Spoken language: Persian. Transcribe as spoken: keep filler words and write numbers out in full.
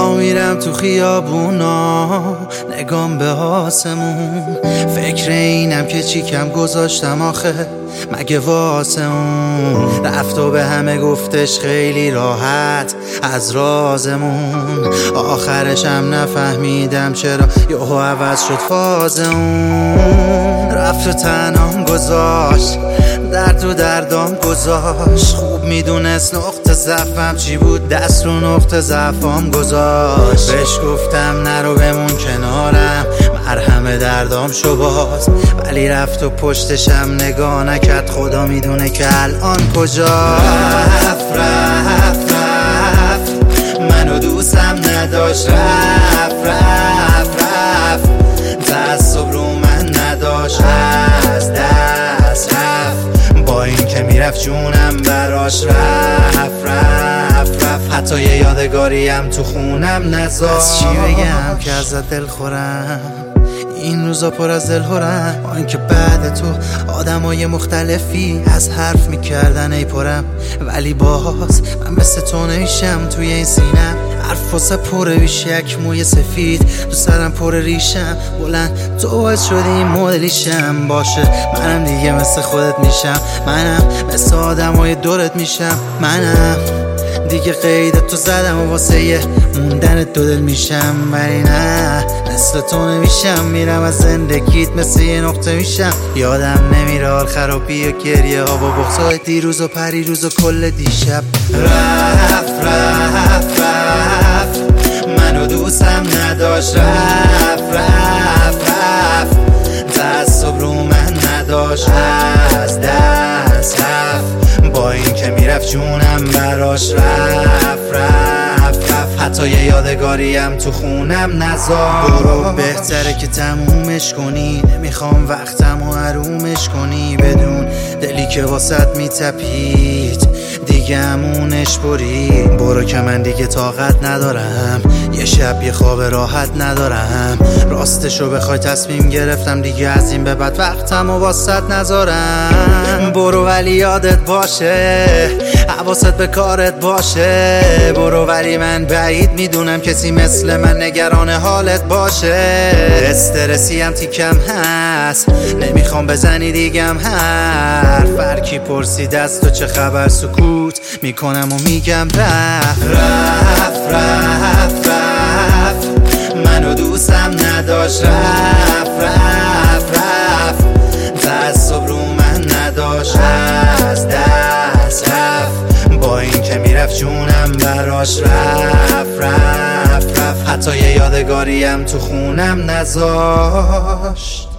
راه میرم تو خیابونا، نگام به آسمون، فکر اینم که چی کم گذاشتم آخه مگه واسه اون. رفت و به همه گفتش خیلی راحت از رازمون، آخرشم نفهمیدم چرا یهو عوض شد فاز اون. رفت و تنهام گذاشت، درد و دردام گذاشت، خوب میدونست نقطه ضعفم چی بود، دست رو نقطه ضعفام گذاشت. بهش گفتم نرو بمون کنارم، مرهم دردام شو باز، ولی رفت و پشتشم نگاه نکرد، خدا میدونه که الان کجا. رفت رفت رفت منو دوستم نداشت، رفت رفت رفت تعصب رو من نداشت، از دست رفت با این که میرفت جونم براش، رفت رفت رفت حتی یه یادگاریم تو خونم نذاشت. از چی بگم که ازت دل خورم، این روزا پر از دلهورم، آن که بعد تو آدمای مختلفی از حرف میکردن ای پرم، ولی باز من مثل تو نمیشم. توی این سینم حرف واسه پره بیش یک موی سفید، تو سرم پر ریشم بلند، تو باعث شدی این مدلیشم. باشه منم دیگه مثل خودت میشم، منم مثل آدمای دورت میشم، منم دیگه قید تو زدم و واسه یه موندن دو دل میشم، ولی نه مثل تو نمیشم. میرم از زندگیت مثل یه نقطه میشم، یادم نمیره حال خرابی و گریه ها با بغضای دیروز و پریروز و کل دیشب. رفت رفت رفت منو دوستم نداشت، رفت رفت رفت تعصب رو من نداشت، از دست رفت با این که میرفت جونم براش، رفت رفت رفت حتی یه یادگاریم تو خونم نذاشت. برو بهتره که تمومش کنی، نمیخوام وقتم و حرومش کنی، بدون دلی که واسط میتپید دیگه همونش برید. برو که من دیگه طاقت ندارم، یه شب یه خواب راحت ندارم، راستشو بخوای تصمیم گرفتم دیگه از این به بعد وقتم و واسط نذارم. برو ولی یادت باشه، حواست به کارت باشه، برو ولی من بعید میدونم کسی مثل من نگران حالت باشه. استرسی هم تیکم هست، نمیخوام بزنی دیگم حرف، هرکی پرسید از تو چه خبر سکوت میکنم و میگم رفت رفت رفت رفت منو دوستم نداشت، رفت رفت رفت تعصب رو من نداشت، از دست رفت با این که میرفت جونم براش، رفت رفت رفت حتی یه یادگاریم تو خونم نذاشت.